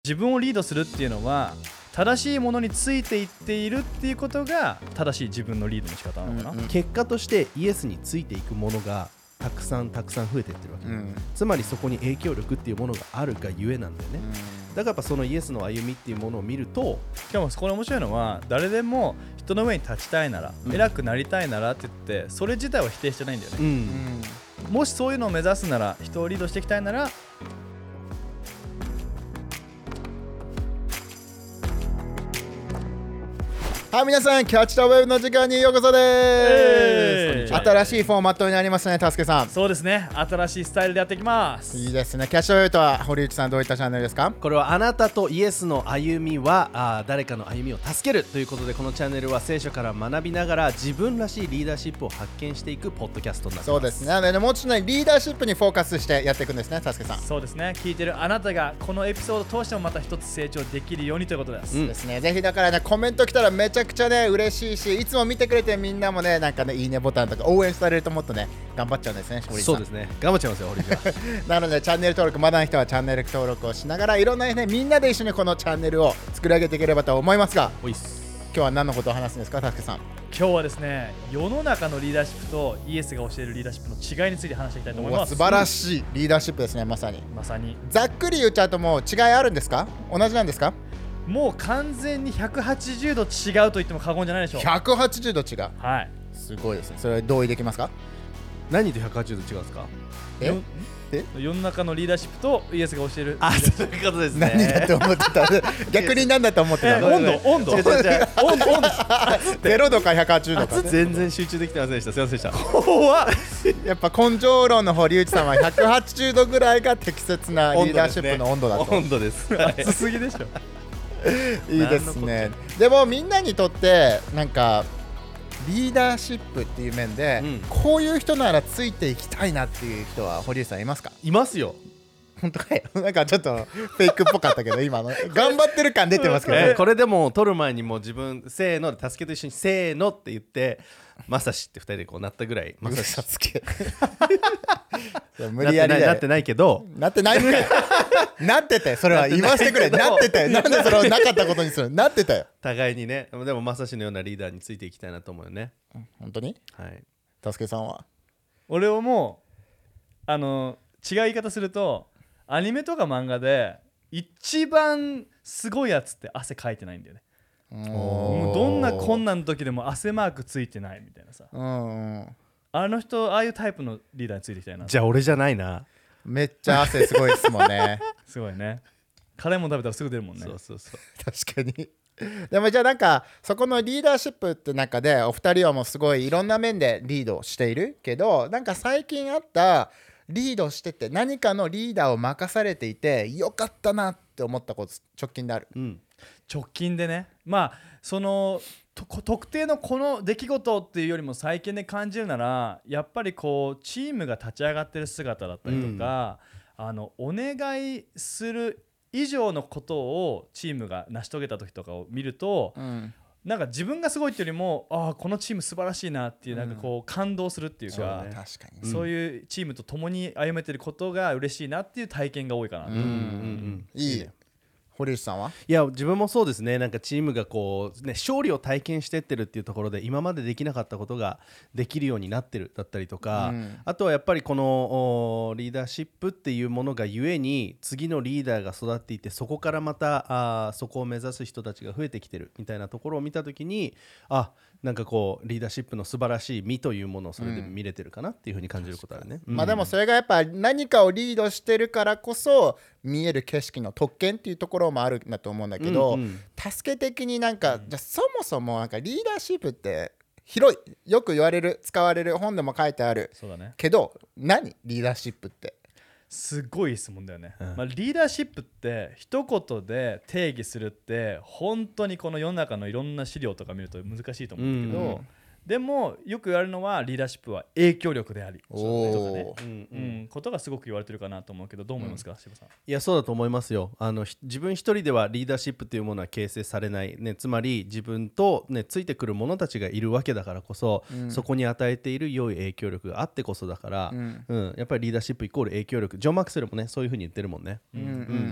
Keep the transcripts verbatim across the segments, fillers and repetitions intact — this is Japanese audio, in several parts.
自分をリードするっていうのは正しいものについていっているっていうことが正しい自分のリードの仕方なのかな、うんうん、 結果としてイエスについていくものがたくさんたくさん増えていってるわけ、うん、つまりそこに影響力っていうものがあるがゆえなんだよね、うん、だからやっぱそのイエスの歩みっていうものを見ると、 しかもこれ面白いのは誰でも人の上に立ちたいなら、うん、偉くなりたいならって言ってそれ自体は否定してないんだよね、うんうん、もしそういうのを目指すなら人をリードしていきたいならはい、皆さんキャッチ・ザ・ウェブの時間にようこそです、新しいフォーマットになりますね、たすけさん。 そうですね、新しいスタイルでやっていきます。 いいですね。キャッチ・ザ・ウェブとは堀内さんどういったチャンネルですか？ これはあなたとイエスの歩みはあ誰かの歩みを助けるということで、このチャンネルは聖書から学びながら自分らしいリーダーシップを発見していくポッドキャストになっています。 そうですね。なのでもうちょっとねリーダーシップにフォーカスしてやっていくんですね、たすけさん。 そうですね。聞いてるあなたがこのエピソードを通してもまた一つ成長できるようにということです、 うん、ですね。ぜひだからねコメント来たらめちゃくちゃね嬉しいし、いつも見てくれてみんなもねなんかねいいねボタンとか応援されるともっとね頑張っちゃうんですね、堀さん。 そうですね、頑張っちゃいますよ堀さんなのでチャンネル登録まだの人はチャンネル登録をしながらいろんなねみんなで一緒にこのチャンネルを作り上げていければと思いますが、 おいっす。 今日は何のことを話すんですか、たすけさん。 今日はですね、世の中のリーダーシップとイエスが教えるリーダーシップの違いについて話していきたいと思います。 素晴らしいリーダーシップですね。まさにまさにざっくり言っちゃうともう違いあるんですか？同じなんですか？ もう完全にひゃくはちじゅうど違うと言っても過言じゃないでしょう。 ひゃくはちじゅうど違う。 はい、 すごいですね。それは同意できますか？ 何とひゃくはちじゅうど違うんですか？ ええ世の中のリーダーシップとイエスが教える。 あ、そういうことですね。 何だと思ってた逆に何だと思ってたの？ 温度温度温度温度ゼロどかひゃくはちじゅうどか、ね、 全然集中できてませんでした。すいませんでした。 怖っやっぱ根性論の堀内さんはひゃくはちじゅうどぐらいが適切なリーダーシップの温度だと。 温度です。 熱すぎでしょいいですね。でもみんなにとってなんかリーダーシップっていう面で、うん、こういう人ならついていきたいなっていう人は堀内さんいますか？ いますよ。 本当かよ。なんかちょっとフェイクっぽかったけど今の頑張ってる感出てますけど、 ね、これでも撮る前にもう自分せーので助けと一緒にせーのって言ってまさしってふたりでこうなったぐらい。まさしつけ無理やりだよ。 なってないけどなってないんかいなってて、それは言わせてくれ。なってて、なんでそれをなかったことにするの？なってたよ。 互いにね。でもまさしのようなリーダーについていきたいなと思うよね。 本当に？ はい。 たすけさんは？ 俺はもうあの違う言い方するとアニメとか漫画で一番すごいやつって汗かいてないんだよね。もうどんな困難の時でも汗マークついてないみたいなさ。うんあの人ああいうタイプのリーダーについていきたいな。 じゃあ俺じゃないな。 めっちゃ汗すごいですもんねすごいね。辛いもの食べたらすぐ出るもんね。 そうそうそう確かにでもじゃあなんかそこのリーダーシップって中でお二人はもうすごいいろんな面でリードしているけど、なんか最近あったリードしてて何かのリーダーを任されていてよかったなって思ったこと直近である？ うん、直近でね、まあその特定のこの出来事っていうよりも最近で感じるならやっぱりこうチームが立ち上がってる姿だったりとか、うん、あのお願いする以上のことをチームが成し遂げた時とかを見ると、うん、なんか自分がすごいっていうよりもあこのチーム素晴らしいなっていうなんかこう感動するっていうか、うん、そうね、確かにそういうチームと共に歩めてることが嬉しいなっていう体験が多いかな。うんうんうん、 いいね。堀内さんは？ いや自分もそうですね。なんかチームがこう、ね、勝利を体験してってるっていうところで今までできなかったことができるようになってるだったりとか、うん、あとはやっぱりこのリーダーシップっていうものがゆえに次のリーダーが育っていてそこからまたあそこを目指す人たちが増えてきてるみたいなところを見たときにあなんかこうリーダーシップの素晴らしい実というものをそれで見れてるかなっていうふうに感じることあるね、 うん、まあでもそれがやっぱ何かをリードしてるからこそ見える景色の特権っていうところもあるんだと思うんだけど、うんうん、助け的になんか、うん、じゃあそもそもなんかリーダーシップって広いよく言われる使われる本でも書いてあるそうだね、 けど何リーダーシップってすごい質問だよね、うんまあ、リーダーシップって一言で定義するって本当にこの世の中のいろんな資料とか見ると難しいと思うんだけど、うんうん、でもよく言われるのはリーダーシップは影響力でありとかね、うんうん、ことがすごく言われてるかなと思うけどどう思いますか、うん、柴さん。 いやそうだと思いますよ。あの自分一人ではリーダーシップというものは形成されない、ね、つまり自分と、ね、ついてくる者たちがいるわけだからこそ、うん、そこに与えている良い影響力があってこそだから、うんうん、やっぱりリーダーシップイコール影響力。ジョン・マクセルもねそういう風に言ってるもんね、うんうんうん、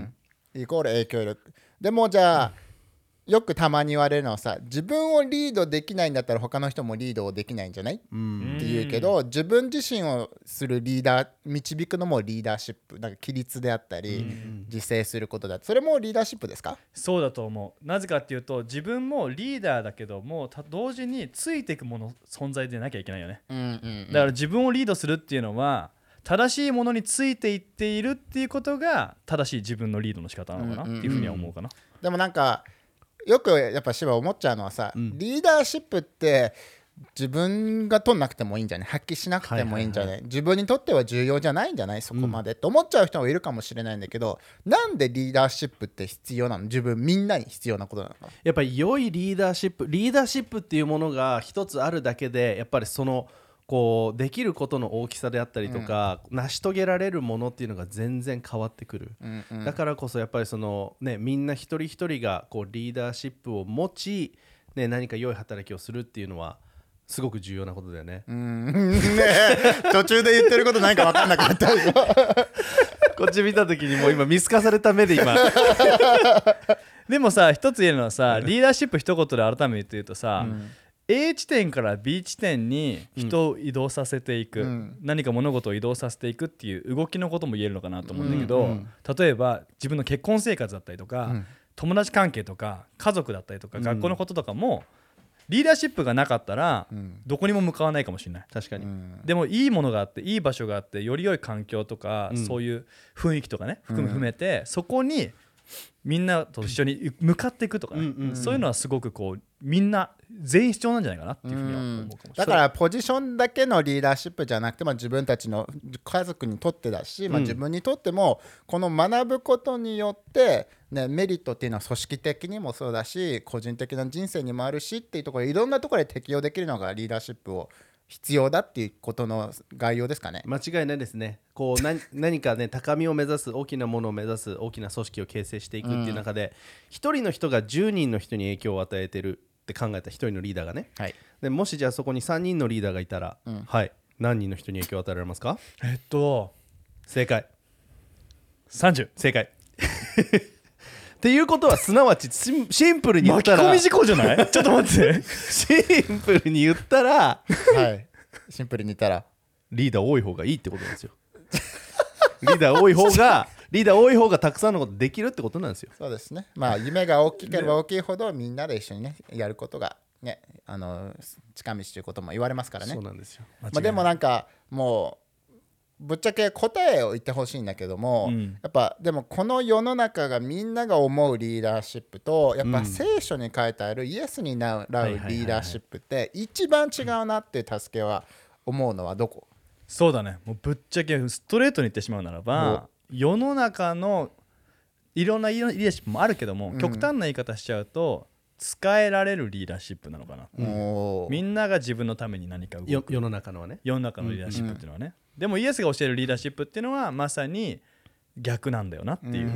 イコール影響力。でもじゃあ、うんよくたまに言われるのはさ、自分をリードできないんだったら他の人もリードできないんじゃない、うん、って言うけど、自分自身をするリーダー導くのもリーダーシップ、なんか規律であったり、うん、自制することだ、それもリーダーシップですか？ そうだと思う。なぜかっていうと、自分もリーダーだけども同時についていくもの存在でなきゃいけないよね、うんうんうん、だから自分をリードするっていうのは正しいものについていっているっていうことが正しい自分のリードの仕方なのかなっていうふうには思うかな、うんうんうん、でもなんかよくやっぱ芝思っちゃうのはさ、うん、リーダーシップって自分が取んなくてもいいんじゃない、発揮しなくてもいいんじゃない、はいはいはい、自分にとっては重要じゃないんじゃないそこまで、うん、と思っちゃう人もいるかもしれないんだけど、なんでリーダーシップって必要なの？自分みんなに必要なことなのか。 やっぱり良いリーダーシップリーダーシップっていうものが一つあるだけで、やっぱりそのこうできることの大きさであったりとか、うん、成し遂げられるものっていうのが全然変わってくる、うんうん、だからこそやっぱりその、ね、みんな一人一人がこうリーダーシップを持ち、ね、何か良い働きをするっていうのはすごく重要なことだよね。 うんね途中で言ってること何か分かんなかったでしょこっち見た時にもう今見透かされた目で今でもさ、一つ言えるのはさ、リーダーシップ一言で改めて言うとさ、うん、A 地点から B 地点に人を移動させていく、うん、何か物事を移動させていくっていう動きのことも言えるのかなと思うんだけど、うんうん、例えば自分の結婚生活だったりとか、うん、友達関係とか家族だったりとか、うん、学校のこととかもリーダーシップがなかったらどこにも向かわないかもしれない。 確かに、うん、 でもいいものがあっていい場所があってより良い環境とか、うん、そういう雰囲気とかね含めて、うん、そこにみんなと一緒に向かっていくとかね、うんうんうん、そういうのはすごくこうみんな全員必要なんじゃないかなっていうふうには思うかもしれない。 だからポジションだけのリーダーシップじゃなくて、まあ、自分たちの家族にとってだし、まあ、自分にとってもこの学ぶことによって、ね、メリットっていうのは組織的にもそうだし個人的な人生にもあるしっていうところ、いろんなところで適用できるのがリーダーシップを必要だっていうことの概要ですかね。 間違いないですね。こう何, 何かね高みを目指す、大きなものを目指す、大きな組織を形成していくっていう中で、一、うん、人の人がじゅうにんの人に影響を与えてるって考えた一人のリーダーがね、はい、でもしじゃあそこにさんにんのリーダーがいたら、うん、はい、何人の人に影響を与えられますか？ えっと正解さんじゅう。 正解っていうことはすなわちシンプルに言ったら巻き込み事故じゃないちょっと待ってシンプルに言ったらはいシンプルに言ったらリーダー多い方がいいってことなんですよリーダー多い方がリーダー多い方がたくさんのことできるってことなんですよ。 そうですね。まあ夢が大きければ大きいほどみんなで一緒にねやることがね、あの近道ということも言われますからね。 そうなんですよ。 まあ、でもなんかもうぶっちゃけ答えを言ってほしいんだけども、うん、やっぱでもこの世の中がみんなが思うリーダーシップとやっぱ聖書に書いてあるイエスになうリーダーシップって一番違うなっていう助けは思うのはどこ？ そうだね、もうぶっちゃけストレートに言ってしまうならば、世の中のいろんなリーダーシップもあるけども、うん、極端な言い方しちゃうと使えられるリーダーシップなのかな、うん、みんなが自分のために何か動く、 世の中のはね、 世の中のリーダーシップっていうのはね、うんうん、でもイエスが教えるリーダーシップっていうのはまさに逆なんだよなっていう、うん、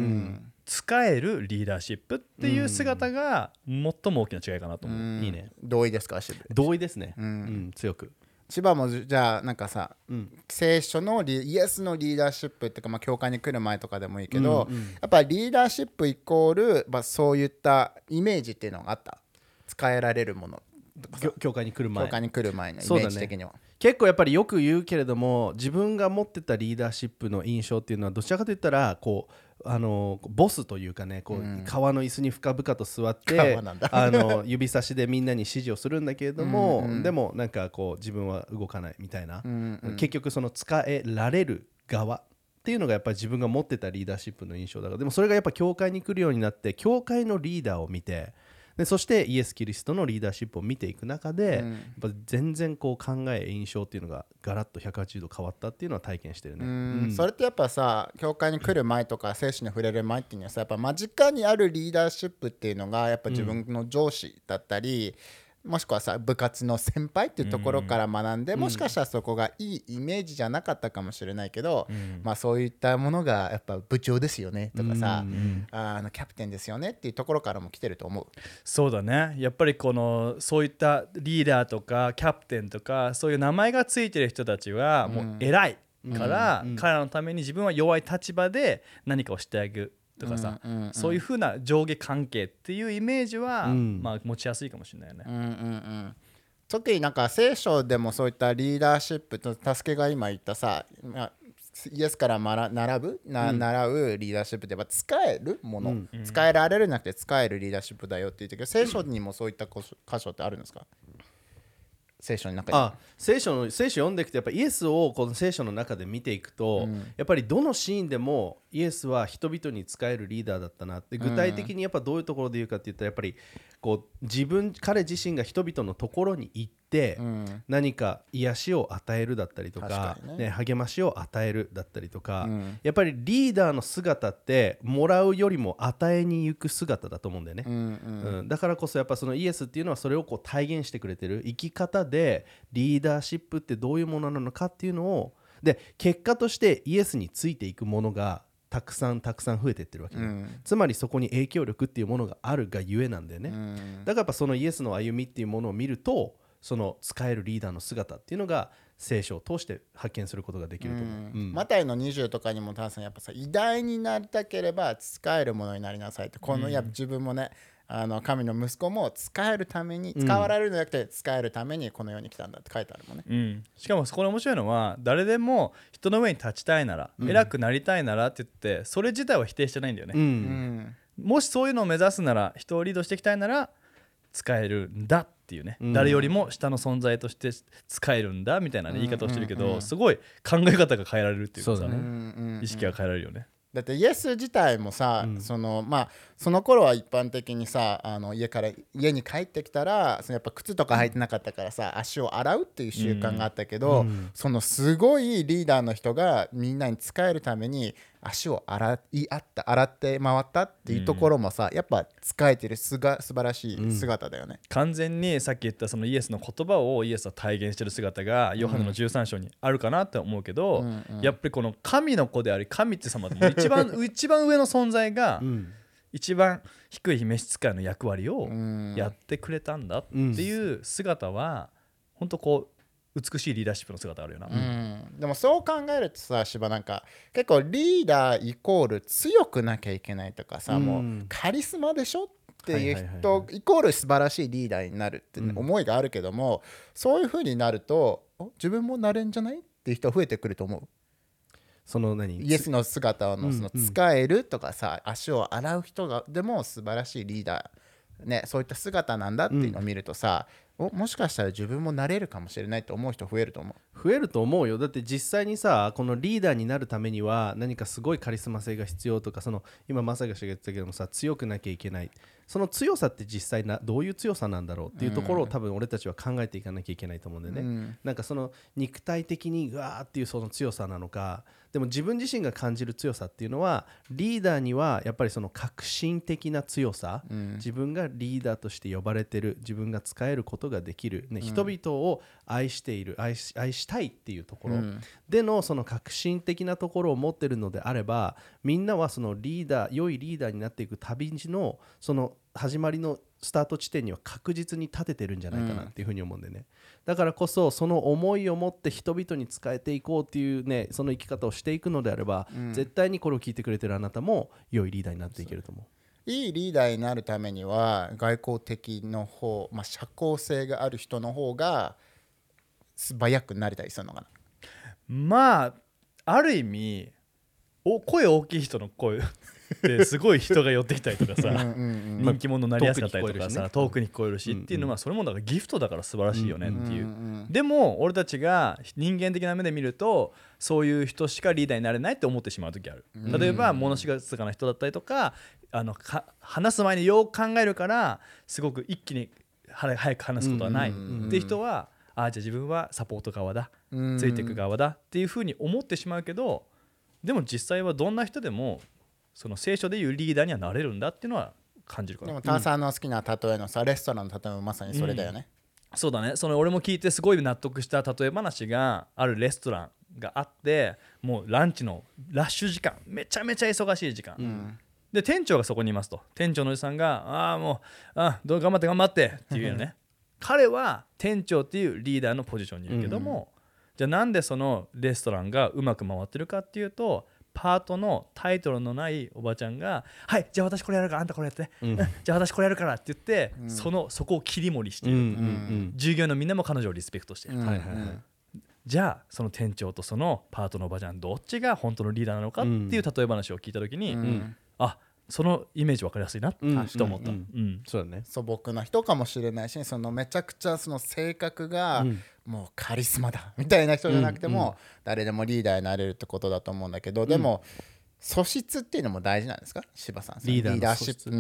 使えるリーダーシップっていう姿が最も大きな違いかなと思う、うん、 いいね。同意ですか？ 同意ですね、 うんうん、 強く。 千葉もじゃあなんかさ、うん、聖書のリイエスのリーダーシップっていうか、まあ、教会に来る前とかでもいいけど、うんうん、やっぱりリーダーシップイコール、まあ、そういったイメージっていうのがあった？使えられるものとか教会に来る前教会に来る前のイメージ的には、ね、 結構やっぱりよく言うけれども、自分が持ってたリーダーシップの印象っていうのはどちらかといったらこうあのボスというかね、こう、うん、川の椅子に深々と座ってあの指差しでみんなに指示をするんだけれども、うんうん、でもなんかこう自分は動かないみたいな、うんうん、結局その使えられる側っていうのがやっぱり自分が持ってたリーダーシップの印象だから。でもそれがやっぱ教会に来るようになって、教会のリーダーを見て、でそしてイエス・キリストのリーダーシップを見ていく中で、うん、やっぱ全然こう考え印象っていうのがガラッとひゃくはちじゅうど変わったっていうのは体験してるね。 うん、それってやっぱさ、教会に来る前とか聖書に触れる前っていうのはさ、やっぱ間近にあるリーダーシップっていうのがやっぱ自分の上司だったり、うん、もしくはさ部活の先輩っていうところから学んで、うん、もしかしたらそこがいいイメージじゃなかったかもしれないけど、うん、まあそういったものがやっぱ部長ですよねとかさ、うん、あのキャプテンですよねっていうところからも来てると思う。 そうだね、やっぱりこのそういったリーダーとかキャプテンとかそういう名前がついてる人たちはもう偉いから、うんうん、彼らのために自分は弱い立場で何かをしてあげるとかさ、 うんうんうん、 そういう風な上下関係っていうイメージは、 うんまあ、持ちやすいかもしれないよね。 うんうんうん、特になんか聖書でもそういったリーダーシップと助けが今言ったさ、まあ、イエスから並ぶな、うん、習うリーダーシップってやっぱ使えるもの、うん、使えられるなくて使えるリーダーシップだよって言ってるけど、聖書にもそういった箇所ってあるんですか？聖書の中に。 あ、聖書の聖書読んでいくとやっぱイエスをこの聖書の中で見ていくと、うん、やっぱりどのシーンでもイエスは人々に使えるリーダーだったなって、具体的にやっぱどういうところで言うかって言ったら、やっぱりこう自分彼自身が人々のところに行って、うん、何か癒しを与えるだったりとか、ねね、励ましを与えるだったりとか、うん、やっぱりリーダーの姿ってもらうよりも与えに行く姿だと思うんだよね、うんうんうん、だからこそやっぱそのイエスっていうのはそれをこう体現してくれてる生き方で、リーダーシップってどういうものなのかっていうのを、で結果としてイエスについていくものがたくさんたくさん増えていってるわけ、うん、つまりそこに影響力っていうものがあるがゆえなんだよね、うん、だからやっぱそのイエスの歩みっていうものを見ると、その使えるリーダーの姿っていうのが聖書を通して発見することができると思う、うんうん、マタイのにじゅうとかにもタンさんやっぱさ、偉大になりたければ使えるものになりなさいって、この、うん、や自分もね、あの神の息子も使えるために、使われるのじゃなくて使えるためにこの世に来たんだって書いてあるもんね、 うん、しかもそこで面白いのは、誰でも人の上に立ちたいなら、うん、偉くなりたいならって言ってそれ自体は否定してないんだよね、うん、もしそういうのを目指すなら、人をリードしていきたいなら使えるんだっていうね、うん、誰よりも下の存在として使えるんだみたいな、ね、言い方をしてるけど、うんうんうん、すごい考え方が変えられるっていうかさ、そうだね、うんうんうん、意識が変えられるよね。 だってイエス自体もさ、うん、そのまあその頃は一般的にさ、あの家から家に帰ってきたら、そのやっぱ靴とか履いてなかったからさ、足を洗うっていう習慣があったけど、うん、そのすごいリーダーの人がみんなに仕えるために足を洗いあった洗って回ったっていうところもさ、やっぱ仕えてるすが素晴らしい姿だよね、うん、 完全にさっき言ったそのイエスの言葉をイエスは体現してる姿がヨハネのじゅうさん章にあるかなって思うけど、うんうん、やっぱりこの神の子であり神って様でも一番一番上の存在が、うん、一番低い召使いの役割をやってくれたんだっていう姿は本当こう美しいリーダーシップの姿あるよな、うん、 でもそう考えるとさ、芝なんか結構リーダーイコール強くなきゃいけないとかさ、うん、もうカリスマでしょっていう人、はいはいはいはい、イコール素晴らしいリーダーになるって思いがあるけども、うん、そういう風になると自分もなれんじゃないっていう人増えてくると思う。 その何イエスの姿のその使えるとかさ、うんうん、足を洗う人がでも素晴らしいリーダー、ね、そういった姿なんだっていうのを見るとさ、うん、おもしかしたら自分もなれるかもしれないと思う人増えると思う。 増えると思うよ。だって実際にさ、このリーダーになるためには何かすごいカリスマ性が必要とか、その今まさがしが言ってたけどもさ、強くなきゃいけない、その強さって実際などういう強さなんだろうっていうところを多分俺たちは考えていかなきゃいけないと思うんだよね、うん、なんかその肉体的にうわーっていうその強さなのか、でも自分自身が感じる強さっていうのは、リーダーにはやっぱりその革新的な強さ、うん、自分がリーダーとして呼ばれてる、自分が使えることができる、ね、うん、人々を愛している、愛し、愛したいっていうところ、うん、でのその革新的なところを持ってるのであれば、みんなはそのリーダー、良いリーダーになっていく旅のその始まりのスタート地点には確実に立ててるんじゃないかなっていうふうに思うんでね、うん、だからこそその思いを持って人々に仕えていこうっていうね、その生き方をしていくのであれば、うん、絶対にこれを聞いてくれてるあなたも良いリーダーになっていけると思う。 いいリーダーになるためには外交的の方、まあ、社交性がある人の方が素早くなりたりするのかな。 まあある意味お声大きい人の声ですごい人が寄ってきたりとかさ人気者になりやすかったりとかさ、遠くに聞こえるしっていうのは、それもだからギフトだから素晴らしいよねっていう。でも俺たちが人間的な目で見ると、そういう人しかリーダーになれないって思ってしまう時ある。例えば物静かな人だったりとか、あのか話す前によく考えるからすごく一気に早く話すことはないっていう人は、あ、じゃあ自分はサポート側だ、ついていく側だっていうふうに思ってしまうけど、でも実際はどんな人でもその聖書でいうリーダーにはなれるんだっていうのは感じるから。 でもターさんの好きな例えのさ、レストランの例えもまさにそれだよね、 うん、そうだね。その俺も聞いてすごい納得した例え話があるレストランがあって、もうランチのラッシュ時間、めちゃめちゃ忙しい時間、うん、で店長がそこにいますと。店長のおじさんがああもうあどう頑張って頑張ってっていうよね彼は店長っていうリーダーのポジションにいるけども、うん、じゃあなんでそのレストランがうまく回ってるかっていうと、 パートのタイトルのないおばちゃんがはいじゃあ私これやるからあんたこれやって、うん、じゃあ私これやるからって言って、うん、そのそこを切り盛りしている、うんうんうん、従業員のみんなも彼女をリスペクトしている、うんはいはいはい、じゃあその店長とそのパートのおばちゃんどっちが本当のリーダーなのかっていう例え話を聞いた時に、うん、あそのイメージ分かりやすいなと思った、うんうんうん、 そうだね、素朴な人かもしれないし、そのめちゃくちゃその性格が、うんもうカリスマだみたいな人じゃなくても、うんうん、誰でもリーダーになれるってことだと思うんだけど、うん、でも素質っていうのも大事なんですか、柴さん。 リーダーの素質、 リーダーシップ、うん、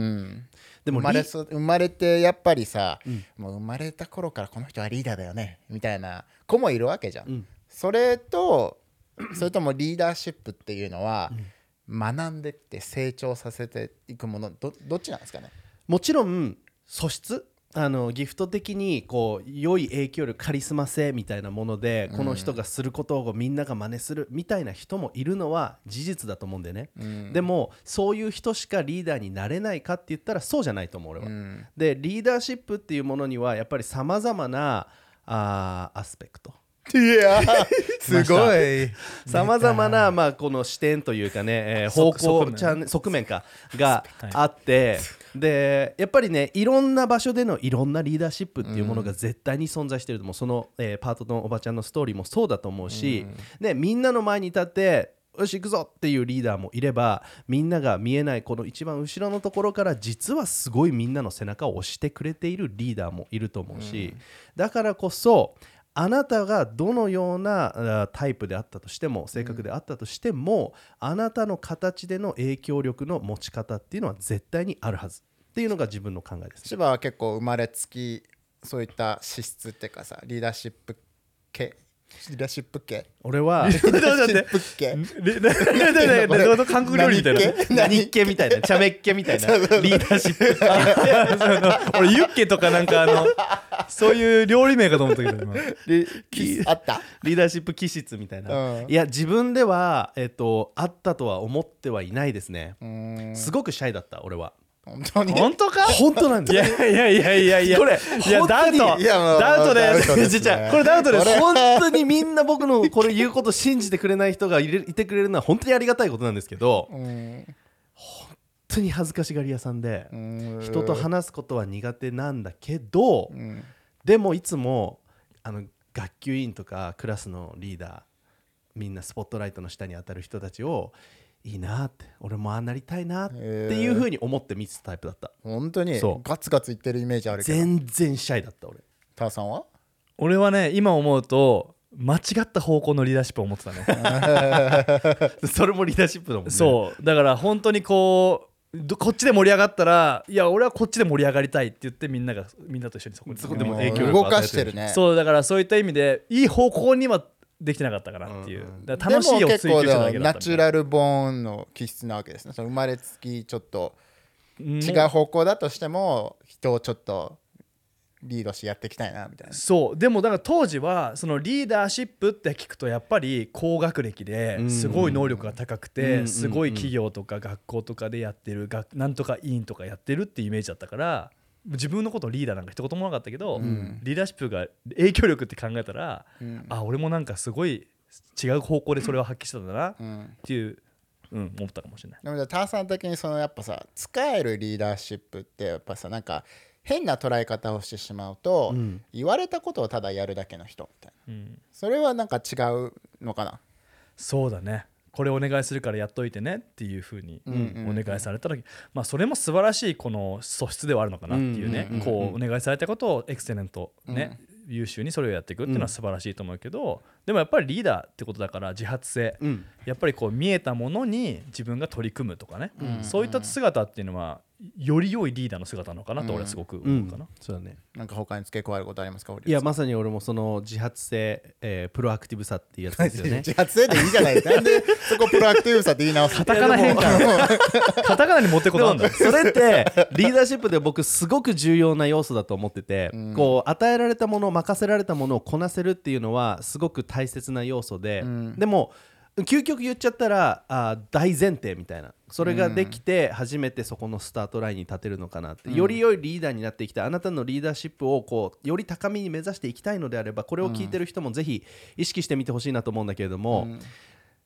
でも生まれそ生まれてやっぱりさ、うん、もう生まれた頃からこの人はリーダーだよねみたいな子もいるわけじゃん、うん、それとそれともリーダーシップっていうのは、うん、学んでって成長させていくもの ど, どっちなんですかね。 もちろん素質あのギフト的にこう良い影響力カリスマ性みたいなもので、うん、この人がすることをみんなが真似するみたいな人もいるのは事実だと思うんでね、うん、でもそういう人しかリーダーになれないかって言ったらそうじゃないと思う俺は、うん、でリーダーシップっていうものにはやっぱりさまざまなあアスペクトいやすごいさまざまな、まあ、この視点というかね、えー、方向側面、側面かがあって、でやっぱりねいろんな場所でのいろんなリーダーシップっていうものが絶対に存在していると思う、うん、その、えー、パートのおばちゃんのストーリーもそうだと思うし、うんでみんなの前に立ってよし行くぞっていうリーダーもいれば、みんなが見えないこの一番後ろのところから実はすごいみんなの背中を押してくれているリーダーもいると思うし、うん、だからこそあなたがどのようなタイプであったとしても性格であったとしても、うん、あなたの形での影響力の持ち方っていうのは絶対にあるはずっていうのが自分の考えです、ね、 柴は結構生まれつきそういった資質っていうかさ、リーダーシップ系リーダーシップ系俺はリーダーシップ系韓国料理みたいな何系みたいな茶目っ気みたいなリーダーシップ俺ユッケとかなんかあのそういう料理名かと思ったけど今リあったリーダーシップ気質みたいな、うん、いや自分では、えっと、あったとは思ってはいないですね。すごくシャイだった俺は。 本当に本当か本当なんです。 いやいやいやいやいやこれいやダウトいやもうダウトです。 ね、 これダウトです。 本当にみんな僕のこれ言うこと信じてくれない人がい, れいてくれるのは本当にありがたいことなんですけど、うん本当に恥ずかしがり屋さんで人と話すことは苦手なんだけど、うん、でもいつもあの学級委員とかクラスのリーダーみんなスポットライトの下に当たる人たちをいいなって俺もああなりたいなっていう風に思って見てたタイプだった。 本当にガツガツいってるイメージあるけど全然シャイだった俺。 ターさんは？ 俺はね今思うと間違った方向のリーダーシップを持ってたねそれもリーダーシップだもんね。 そうだから本当にこうこっちで盛り上がったらいや俺はこっちで盛り上がりたいって言ってみんながみんなと一緒にそこそこでも影響力動かしてるね。 そうだからそういった意味でいい方向にはできてなかったかなっていう、うん、だから楽しいを追求しただけだった。でも結構ナチュラルボーンの気質なわけですね。その生まれつきちょっと違う方向だとしても人をちょっとリードしてやっていきたいなみたいな。 そうでもだから当時はそのリーダーシップって聞くとやっぱり高学歴ですごい能力が高くてすごい企業とか学校とかでやってるなんとか委員とかやってるっていうイメージだったから自分のことをリーダーなんか一言もなかったけど、うん、リーダーシップが影響力って考えたら、うん、あ俺もなんかすごい違う方向でそれを発揮してたんだなっていう、うん、思ったかもしれない。 でもターさん的にそのやっぱさ使えるリーダーシップってやっぱさなんか変な捉え方をしてしまうと、うん、言われたことをただやるだけの人みたいな、うん、それはなんか違うのかな。 そうだねこれお願いするからやっといてねっていう風にお願いされた時、まあそれも素晴らしいこの素質ではあるのかなっていうね、こうお願いされたことをエクセレントね、優秀にそれをやっていくっていうのは素晴らしいと思うけど、でもやっぱりリーダーってことだから自発性、やっぱりこう見えたものに自分が取り組むとかね、そういった姿っていうのはより良いリーダーの姿なのかなと俺はすごく思うかな、うんうん、 そうだね。 なんか他に付け加えることありますか？ いやまさに俺もその自発性、えー、プロアクティブさっていうやつですよね自発性でいいじゃないなんでそこプロアクティブさって言い直すカタカナ変換カタカナに持ってことなんだそれってリーダーシップで僕すごく重要な要素だと思ってて、うん、こう与えられたもの任せられたものをこなせるっていうのはすごく大切な要素で、うん、でも究極言っちゃったらあ大前提みたいなそれができて初めてそこのスタートラインに立てるのかなって、うん、より良いリーダーになっていきたいあなたのリーダーシップをこうより高みに目指していきたいのであればこれを聞いてる人もぜひ意識してみてほしいなと思うんだけれども、うん、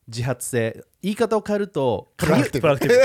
自発性、言い方を変えるとプロアクティブプロアクティ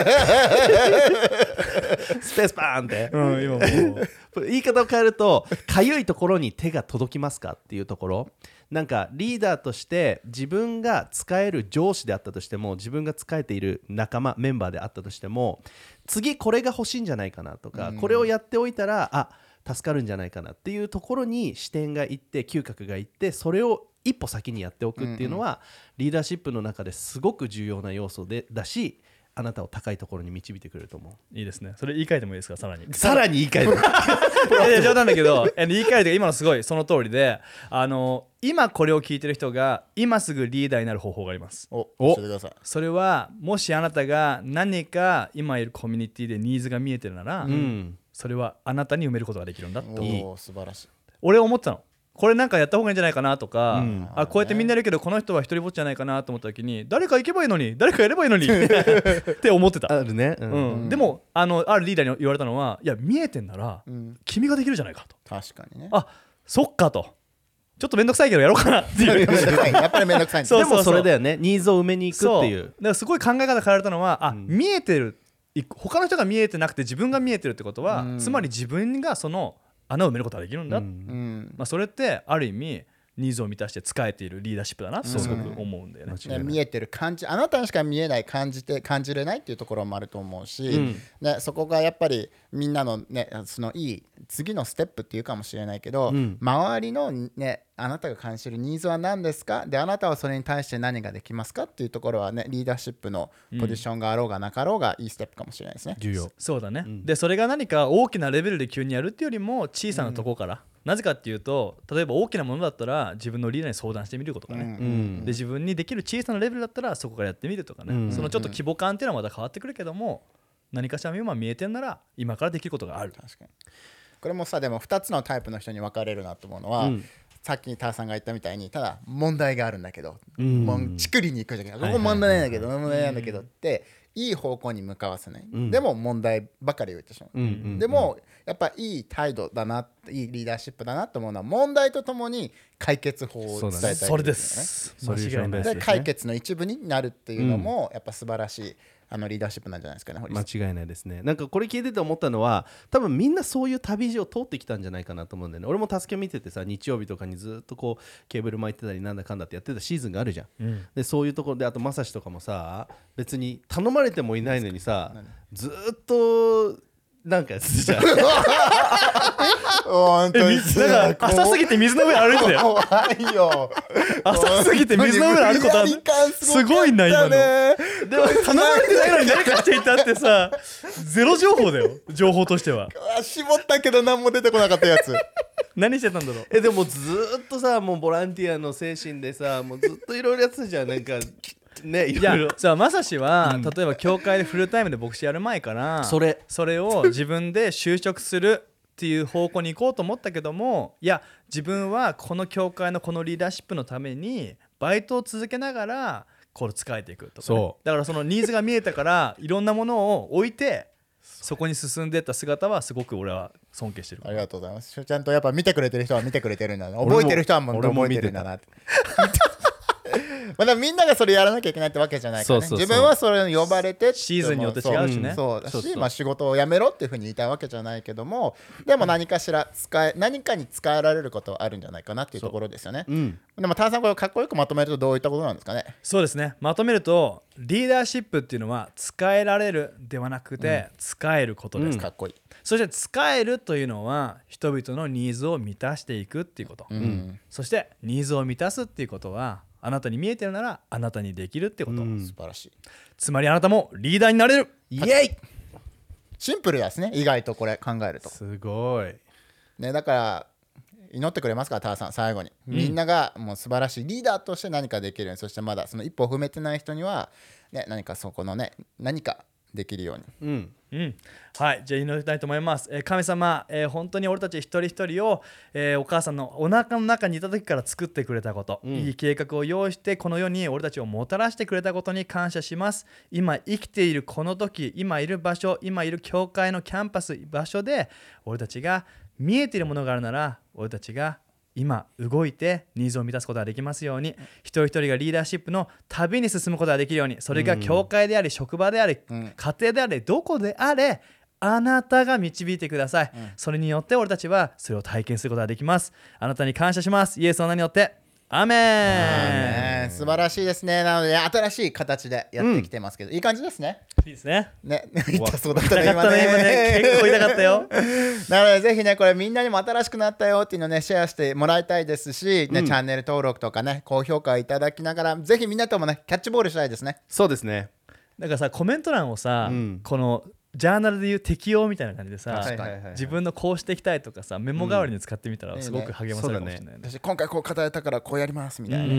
スペースバーンってブ、うん、今もう言い方を変えるとかゆいところに手が届きますかっていうところ、なんかリーダーとして自分が使える上司であったとしても、自分が使えている仲間メンバーであったとしても、次これが欲しいんじゃないかなとか、これをやっておいたらあ助かるんじゃないかなっていうところに視点がいって、嗅覚がいって、それを一歩先にやっておくっていうのは、リーダーシップの中ですごく重要な要素でだし、あなたを高いところに導いてくれると思う。 いいですね。それ言い換えてもいいですか、さらに。 さらに言い換えるいや冗談だけど、言い換えると今のすごいその通りで、あの今これを聞いてる人が今すぐリーダーになる方法があります。 おお教えてください。 それはもしあなたが何か今いるコミュニティでニーズが見えてるなら、 うんそれはあなたに埋めることができるんだって。 おお素晴らしい。 俺思ってたの。これなんかやった方がいいんじゃないかなとか、 うんあこうやってみんないるけどこの人は一人ぼっちじゃないかなと思った時に、誰か行けばいいのに誰かやればいいのにって思ってた。 あるね、うんうん、でもあのあるリーダーに言われたのは、いや見えてんなら、 うん君ができるじゃないかと。 確かにね。 あそっかと、ちょっとめんどくさいけどやろうかなっていうやっぱりめんどくさいんですそうでもそれだよね、ニーズを埋めに行くっていう。 そうだからすごい考え方変えられたのは、あ、 うん見えてる、い他の人が見えてなくて自分が見えてるってことは、 うんつまり自分がその穴を埋めることができるんだ、 うんうんまあ、それってある意味ニーズを満たして使えているリーダーシップだなってすごく思うんだよね。 間違いないね見えてる感じ、あなたにしか見えない感じて感じれないっていうところもあると思うし、 うんね、そこがやっぱりみんなのねそのいい次のステップっていうかもしれないけど、 うん周りのねあなたが感じるニーズは何ですか、であなたはそれに対して何ができますかっていうところはね、リーダーシップのポジションがあろうがなかろうがいいステップかもしれないですね。 重要。 そうだね、 うんでそれが何か大きなレベルで急にやるっていうよりも小さなところから、なぜかっていうと、例えば大きなものだったら自分のリーダーに相談してみることかね、 うんで自分にできる小さなレベルだったらそこからやってみるとかね、 うんそのちょっと規模感っていうのはまた変わってくるけども、何かしら今見えてんなら今からできることがある。 確かにこれもさ、でもふたつのタイプの人に分かれるなと思うのは、 うんさっきターさんが言ったみたいに、ただ問題があるんだけど、 うんもうチクりに行くじゃん、こはいこ問題なんだけど、問題なんだけどっていい方向に向かわせない、 うんでも問題ばかり言ってしまう、 うんうんでもやっぱいい態度だな、いいリーダーシップだなと思うのは、問題とともに解決法を伝えたいっていうね、 それですソリューションベースでですね解決の一部になるっていうのもやっぱ素晴らしいあのリーダーシップなんじゃないですかね、堀さん。 間違いないですね。なんかこれ聞いてて思ったのは、多分みんなそういう旅路を通ってきたんじゃないかなと思うんだよね。俺も助け見ててさ、日曜日とかにずっとこうケーブル巻いてたりなんだかんだってやってたシーズンがあるじゃん、 うんでそういうところで、あとまさしとかもさ、別に頼まれてもいないのにさ、ずっとなんかやってたじゃん本当にだから浅すぎて水の上歩いてたよ。 怖いよ浅すぎて水の上歩くことある無理やり感すごいな今の。 ねでも頼まれてないのに何かしていたってさ、ゼロ情報だよ、情報としては。 あ絞ったけど何も出てこなかったやつ何してたんだろう。 えでもずーっとさ、もうボランティアの精神でさ、もうずっといろいろやってたじゃん、なんかね、いいやろいろさあまさしは、例えば教会でフルタイムで牧師やる前からそれそれを自分で就職するっていう方向に行こうと思ったけども、いや自分はこの教会のこのリーダーシップのためにバイトを続けながらこれ使えていくとかね、 そうだからそのニーズが見えたからいろんなものを置いてそこに進んでいった姿はすごく俺は尊敬してる。 ありがとうございます。ちゃんとやっぱ見てくれてる人は見てくれてるんだな、覚えてる人はもう俺も覚えてるんだなってまあでもみんながそれやらなきゃいけないってわけじゃないからね。 そうそうそう自分はそれに呼ばれてシーズンによって違うしねそうだし、 そうそうまあ、仕事を辞めろっていうふうに言いたいわけじゃないけども、でも何かしら使え何かに使えられることはあるんじゃないかなっていうところですよね。 うんでもターさん、これをかっこよくまとめるとどういったことなんですかね。 そうですね、まとめるとリーダーシップっていうのは使えられるではなくて、使えることです、 うんかっこいい。 そして使えるというのは人々のニーズを満たしていくっていうこと、 うんそしてニーズを満たすっていうことはあなたに見えてるならあなたにできるってこと、 うん素晴らしい。 つまりあなたもリーダーになれる。 イエイシンプルですね、意外とこれ考えると。 すごいね、だから祈ってくれますか、ターさん、最後に。みんながもう素晴らしいリーダーとして何かできるように、そしてまだその一歩を踏めてない人には、ね、何かそこのね、何かできるように。 うんうん、はい、じゃあ祈りたいと思います。えー神様、えー本当に俺たち一人一人を、えーお母さんのお腹の中にいた時から作ってくれたこと、 うんいい計画を用意してこの世に俺たちをもたらしてくれたことに感謝します。今生きているこの時、今いる場所、今いる教会のキャンパス場所で俺たちが見えているものがあるなら俺たちが今動いてニーズを満たすことができますように、一人一人がリーダーシップの旅に進むことができるように、それが教会であり職場であり、うん、家庭であれどこであれあなたが導いてください、うん、それによって俺たちはそれを体験することができます。あなたに感謝します。イエスの名によってアーメン。 素晴らしいですね。なので新しい形でやってきてますけど、うん、いい感じですね。 いいですね。 ね、痛そうだったね今ね。今ね結構痛かったよ。 なのでぜひねこれみんなにも新しくなったよっていうのをねシェアしてもらいたいですし、ね、うん、チャンネル登録とかね高評価いただきながらぜひみんなともねキャッチボールしたいですね。 そうですね。 だからさコメント欄をさ、うん、このジャーナルでいう適用みたいな感じでさ、自分のこうしていきたいとかさメモ代わりに使ってみたらすごく励まされるかもしれないね。 私今回こう語れたからこうやりますみたいな、うんうん、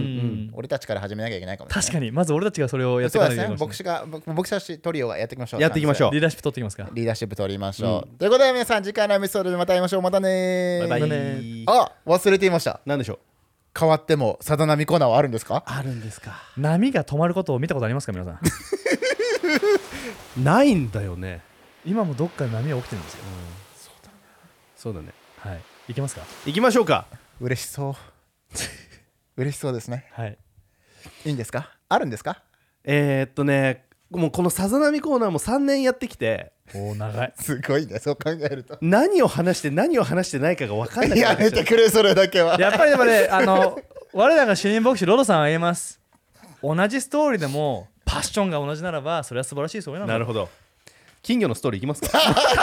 俺たちから始めなきゃいけないかもしれない。 確かにまず俺たちがそれをやっていかないといけない。 そうですね。牧師が牧師トリオがやっていきましょう。 やっていきましょう。 リーダーシップ取っていきますか。 リーダーシップ取りましょう、うん、ということで皆さん次回のエピソードでまた会いましょう。またねバイバイ。 あ、忘れていました。 何でしょう。 変わってもさざ波コーナーはあるんですか。 あるんですか。 波が止まることを見たことありますか皆さん。 ないんだよね。 今もどっかで波が起きてるんですよ、うん、 そうだね。そうだね。 はい。行きますか。 行きましょうか。 嬉しそう嬉しそうですね。 はい。 いいんですか。あるんですか。 えー、っとねもうこのさざ波コーナーもさんねんやってきて、 おー長い。 すごいねそう考えると。 何を話して何を話してないかが分かんない。 やめてくれそれだけは。 やっぱりでもねあの我らが主任牧師ロドさんは言います。同じストーリーでもパッションが同じならばそれは素晴らしいそういうの。 なるほど。金魚のストーリーいきますか。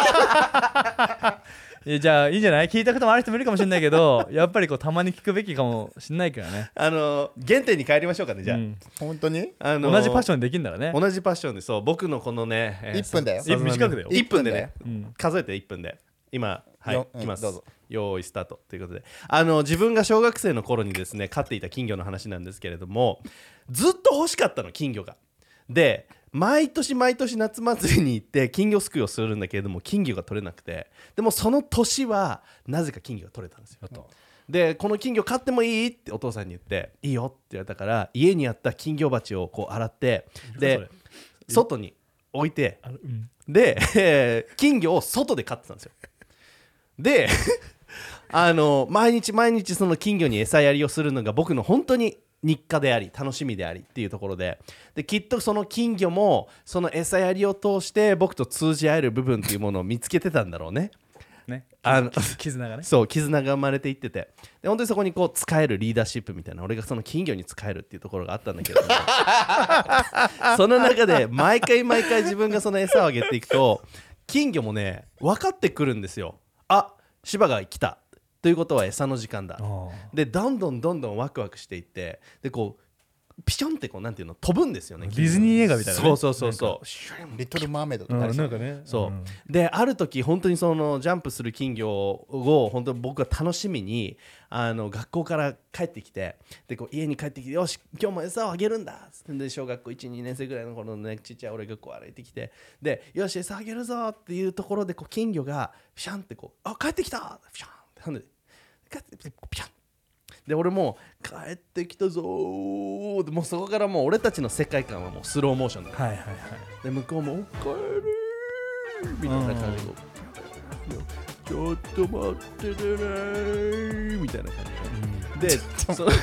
いやじゃあいいんじゃない。聞いたこともある人もいるかもしれないけどやっぱりこうたまに聞くべきかもしれないからね。 あの原点に帰りましょうかね。じゃあ、うん、 本当に、 あの同じパッションでできるんだらね。 同じパッションでそう僕のこのね、 えー、いっぷんだよ。 短くだよ。 いっぷんでね、うん、数えていっぷんで今はい、きます、 どうぞ。 用意スタートということで、あの自分が小学生の頃にですね飼っていた金魚の話なんですけれども、ずっと欲しかったの金魚が。で毎年毎年夏祭りに行って金魚すくいをするんだけれども金魚が取れなくて、でもその年はなぜか金魚が取れたんですよ。でこの金魚飼ってもいいってお父さんに言っていいよって言われたから家にあった金魚鉢をこう洗ってで外に置いて、うん、で、えー、金魚を外で飼ってたんですよ。であの毎日毎日その金魚に餌やりをするのが僕の本当に日課であり楽しみでありっていうところで、できっとその金魚もその餌やりを通して僕と通じ合える部分っていうものを見つけてたんだろうね。 ね、 あの絆がね。 そう絆が生まれていってて、で本当にそこにこう使えるリーダーシップみたいな、俺がその金魚に使えるっていうところがあったんだけどもその中で毎回毎回自分がその餌をあげていくと金魚もね分かってくるんですよ。あ、柴が来たということは餌の時間だ。でどんどんどんどんワクワクしていって、でこうピションってこうなんていうの飛ぶんですよね。 ディズニー映画みたいな、ね、 そうそうそうそうリトルマーメイドとか、 うん、なんかね、 そう、 うん、 である時本当にそのジャンプする金魚を本当に僕が楽しみにあの学校から帰ってきて、でこう家に帰ってきてよし今日も餌をあげるんだで小学校いち、にねん生ぐらいの頃のねちっちゃい俺がこう歩いてきて、でよし餌あげるぞっていうところでこう金魚がピシャンってこうあ帰ってきたピシャンってなんで帰ってピシャンで俺も帰ってきたぞーでもうそこからもう俺たちの世界観はもうスローモーションで、 はいはいはい、 で向こうもおかえりみたいな感じでちょっと待っててねーみたいな感じで、うん、でその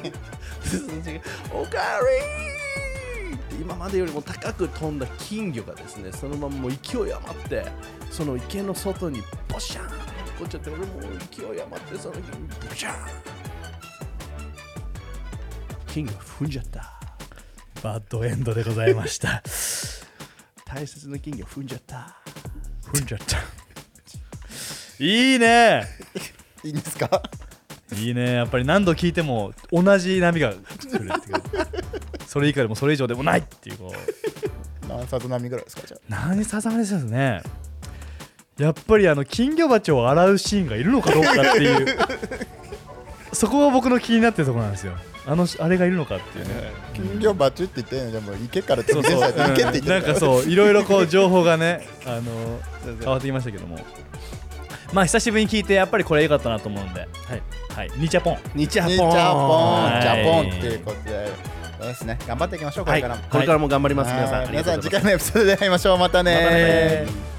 おかえりって今までよりも高く飛んだ金魚がですねそのままもう勢い余ってその池の外にボシャーンこっちゃって、俺も勢い余ってその金魚ボシャーン金魚踏んじゃった。 バッドエンドでございました大切な金魚踏んじゃった踏んじゃったいいねいいんですか。 いいね。やっぱり何度聞いても同じ波が来るっていうそれ以下でもそれ以上でもないっていうこう何冊波ぐらいですか。じゃあ何冊波ですね。やっぱりあの金魚鉢を洗うシーンがいるのかどうかっていうそこが僕の気になってるところなんですよ。あのあれがいるのかっていうね。 金魚鉢って言ってんのでも池からって言って池って言ってるなんかそういろいろこう情報がねあの変わってきましたけども、まあ久しぶりに聞いてやっぱりこれ良かったなと思うんで、はいはい、ニチャポンニチャポンニチャポンジャポンっていうことでですね、頑張っていきましょう。これからも、 はい、これからも頑張ります、皆さん。 皆さん次回のエピソードで会いましょう。またね。 またね。